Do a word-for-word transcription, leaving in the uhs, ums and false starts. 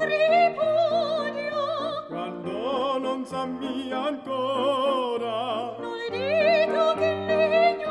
ripudio, quando non sa mia ancora. non dito che legno